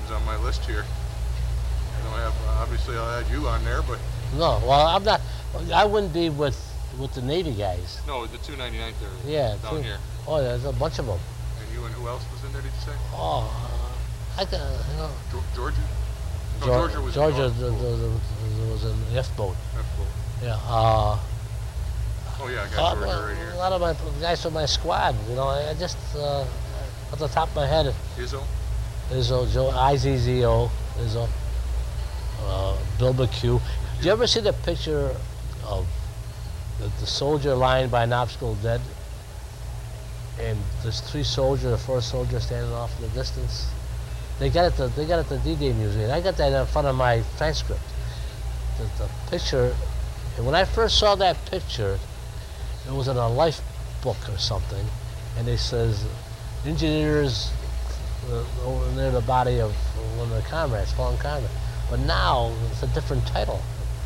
names on my list here. I don't have, obviously I'll add you on there, but... No, well, I'm not, I wouldn't be with the Navy guys. No, the 299th there. Yeah. Down here. Oh, there's a bunch of them. And you and who else was in there, did you say? Oh, I can, you know. Georgia? No, Georgia was Georgia was an F-boat. F-boat. Yeah. Oh yeah, I got Georgia right here. A lot of my guys from my squad, you know, I just, at the top of my head. Izzo? Izzo, Joe, IZZO, Izzo. Bill McHugh. Did you ever see the picture of the soldier lying by an obstacle dead? And there's three soldiers, the first soldier standing off in the distance. They got it at the D-Day Museum. I got that in front of my transcript. The picture, and when I first saw that picture, it was in a life book or something, and it says, engineers over near the body of one of their comrades, fallen comrades. But now it's a different title.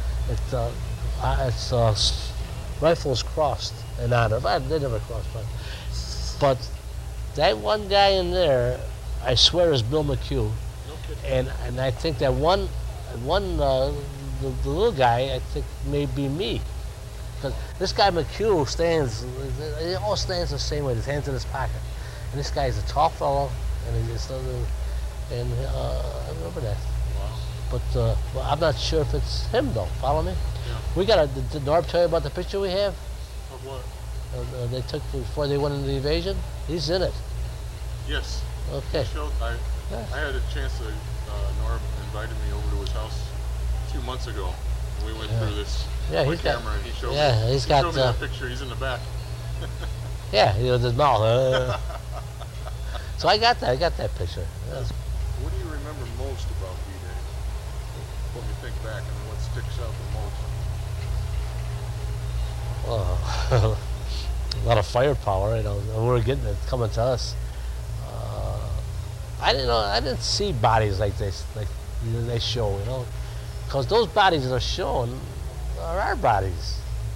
It's Rifles Crossed in honor. They never crossed, but that one guy in there, I swear, is Bill McHugh. And I think that the little guy, I think, may be me. Because this guy McHugh he all stands the same way, his hands in his pocket. And this guy is a tall fellow, and I remember that. Wow. But well, I'm not sure if it's him though. Follow me? Yeah. Did Norb tell you about the picture we have? Of what? They took before they went into the invasion. He's in it. Yes. Okay. I had a chance to, Norb invited me over to his house a few months ago. And we went through this camera and he showed me that picture. He's in the back. Yeah, he was his mouth. So I got that picture. Yes. What do you remember most about D-Day? When you think back, and what sticks out the most? A lot of firepower, you know. We're getting it coming to us. I didn't see bodies like this, like they show, you know, because those bodies that are shown are our bodies.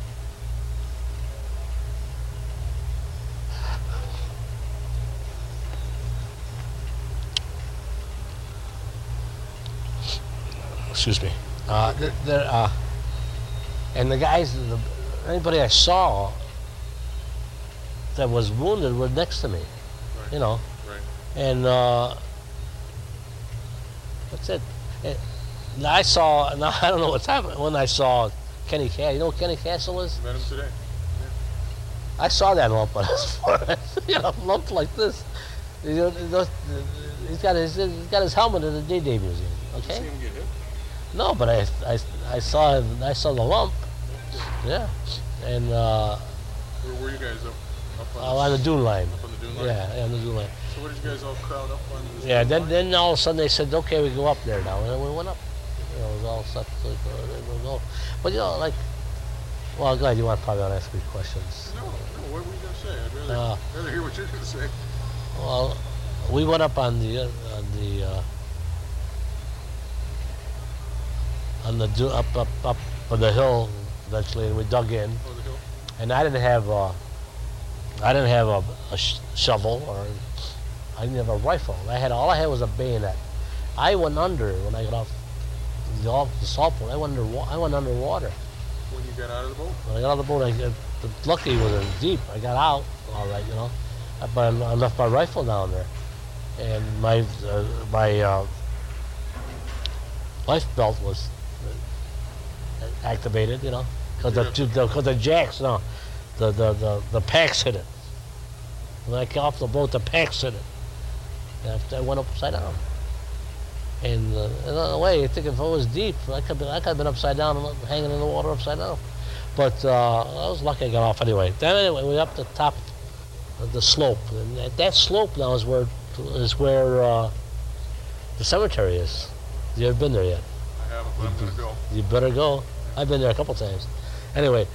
Excuse me. And the guys, anybody I saw that was wounded were next to me, Right. you know. Right. And that's it. I saw, now I don't know what's happened, when I saw Kenny Castle. You know who Kenny Castle is? Met him today. I saw that lump on his forehead. You know, lump like this. You know, he's got his helmet in the D-Day Museum. Okay. Did you see him get hit? No, but I saw the lump. Yeah, and Where were you guys up on the dune line. Up on the dune line? Yeah, on the dune line. So what did you guys all crowd up on this Yeah, dune line? then all of a sudden they said, okay, we go up there now, and then we went up. You know, it was all set to go. But you know, like, well, I'm glad you probably want to ask me questions. No, what were you going to say? I'd rather hear what you're going to say. Well, we went up on the up on the hill eventually, and we dug in. Oh, the hill? And I didn't have a shovel, or I didn't have a rifle. All I had was a bayonet. I went under when I got off the salt boat. I went underwater. When you got out of the boat? When I got out of the boat, luckily it wasn't deep. I got out all right, you know. But I left my rifle down there, and my life belt was activated, you know, because the jacks, no, the packs hit it. When I got off the boat, the packs hit it. And I went upside down. And in a way, I think if it was deep, I could have been upside down, hanging in the water upside down. But I was lucky I got off anyway. Then anyway, we went up the top of the slope, and at that slope now is where the cemetery is. You ever been there yet? I haven't, but I'm going to go. You better go. I've been there a couple times. Anyway,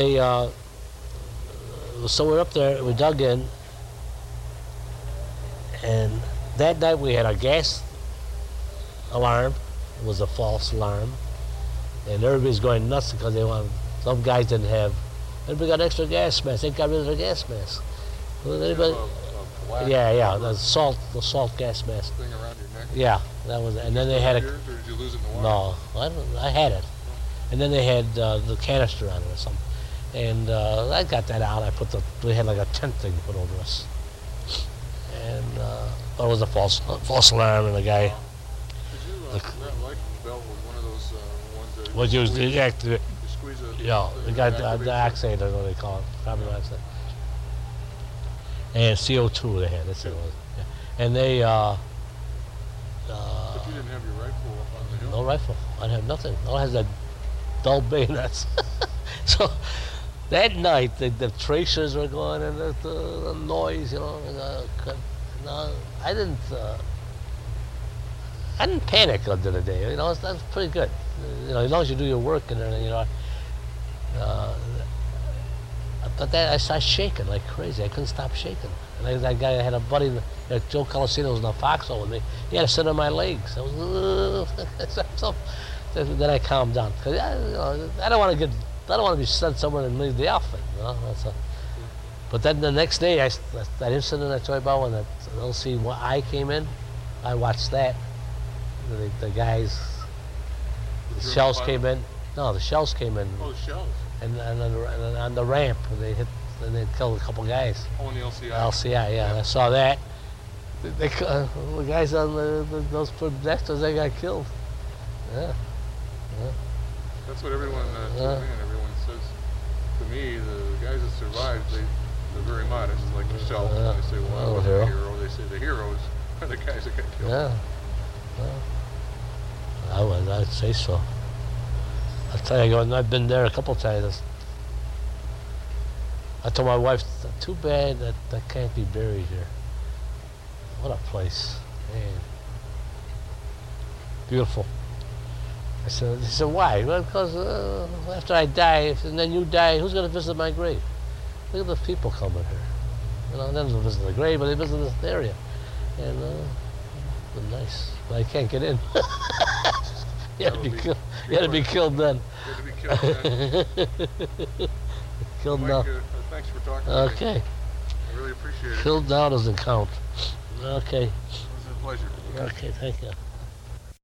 so we're up there, we dug in, and that night we had a gas alarm. It was a false alarm, and everybody's going nuts because some guys didn't have, everybody got extra gas masks. They got rid of their gas masks. Anybody? black. Yeah, the salt gas mask. Thing around your neck. Yeah, that was. And then they had Or did you lose it in the water? No, I had it. And then they had the canister on it or something. And I got that out. We had like a tent thing put over us. And it was a false alarm, and the guy. Did you, that light belt was one of those ones that... Was used to deactivate. You squeeze it. Yeah, the guy, the oxide, I know they call it, carbon dioxide. And CO2 they had, that's what it was. Yeah. And they, but you didn't have your rifle up on the hill? no rifle. I didn't have nothing. All I had is that dull bayonets. So that night, the tracers were going, and the noise, you know. And, I didn't panic under the day. You know, that's pretty good. You know, as long as you do your work and everything, you know. But then I started shaking like crazy. I couldn't stop shaking. And that guy, I had a buddy, Joe Colasino, was in the foxhole with me. He had to sit on my legs. I was, then I calmed down. Cause I don't want to be sent somewhere and leave the outfit. You know? But then the next day, that incident I told you about when that LC-I came in, I watched that. The guys, the shells came in. No, the shells came in. Oh, the shells. And on the ramp, they hit, and they killed a couple guys. Oh, in the LCI. LCI, yeah. I saw that. The guys on those projectors, they got killed. Yeah. That's what everyone told me, and everyone says to me, the guys that survived, they're very modest, like yourself. They say, well, I was a hero. They say the heroes are the guys that got killed. Yeah. I'd say so. I'll tell you, I've been there a couple times. I told my wife, too bad that can't be buried here. What a place, man. Beautiful. He said, why? Well, because after I die, and then you die, who's going to visit my grave? Look at the people coming here. You know, they don't visit the grave, but they visit this area. And it's nice. But I can't get in. You had to be killed. You had to be killed then. You had to be killed then. Killed now. Thanks for talking to me. Okay. I really appreciate it. Killed now doesn't count. Okay. It was a pleasure. Okay, thank you.